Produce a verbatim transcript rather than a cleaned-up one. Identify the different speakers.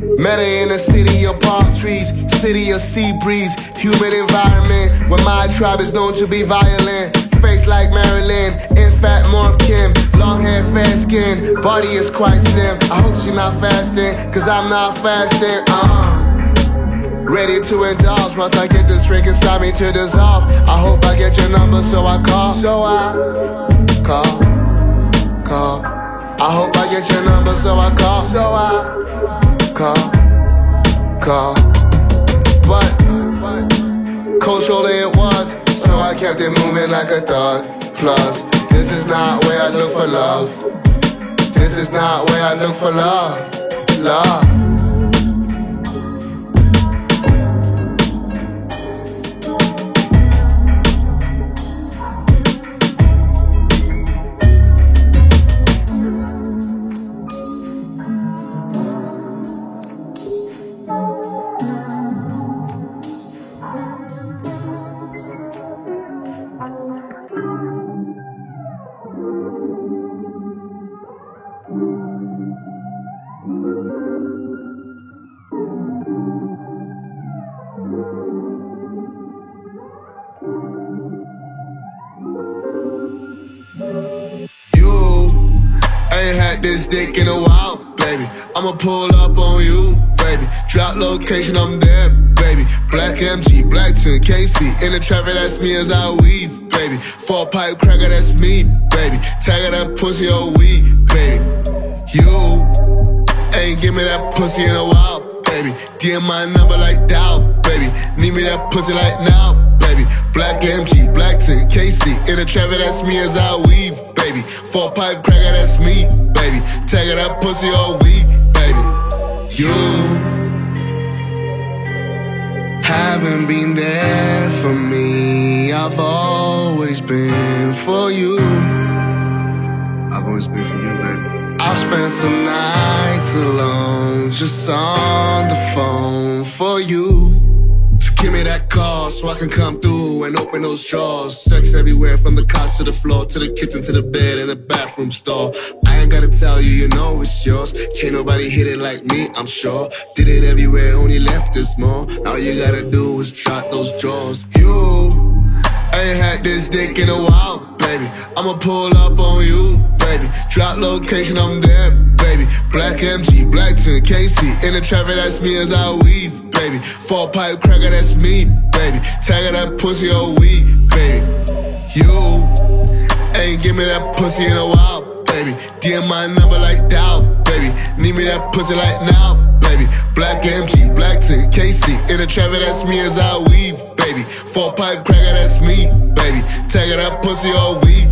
Speaker 1: Met her in a city of palm trees, city of sea breeze, humid environment where my tribe is known to be violent. Face like Marilyn, in fact more Kim. Long hair, fair skin, body is quite slim. I hope she not fasting, cause I'm not fasting. uh Ready to indulge once I get this drink inside me to dissolve. I hope I get your number so I call. So I call, call. I hope I get your number so I call. So I call, call. But cold shoulder it was, so I kept it moving like a thug. Plus, this is not where I look for love. This is not where I look for love. Love. This dick in a while, baby. I'ma pull up on you, baby. Drop location, I'm there, baby. Black M G, black ten K C. In the traffic, that's me as I weave, baby. Four pipe cracker, that's me, baby. Tag of that pussy, oh weed, baby. You ain't give me that pussy in a while, baby. D M my number like Dow, baby. Need me that pussy like now, baby. Black M G, black ten K C. In the traffic, that's me as I weave, baby. Four pipe cracker, that's me, baby. Tag of that pussy all week, baby. You haven't been there for me. I've always been for you. I've always been for you, baby. I've spent some nights alone, just on the phone for you. Give me that call so I can come through and open those drawers. Sex everywhere from the couch to the floor, to the kitchen, to the bed, and the bathroom stall. I ain't gotta tell you, you know it's yours. Can't nobody hit it like me, I'm sure. Did it everywhere, only left this small. All you gotta do is drop those drawers. You ain't had this dick in a while, baby. I'ma pull up on you, baby. Drop location, I'm there, baby. Black M G, black ten K C. In the traffic, that's me as I weave, baby. Four pipe cracker, that's me, baby. Tag of that pussy, oh weed, baby. You ain't give me that pussy in a while, baby. D M my number like Dow, baby. Need me that pussy like now, baby. Black M G, black ten K C. In the traffic, that's me as I weave, baby. Four pipe cracker, that's me, baby. Tag of that pussy, oh weed.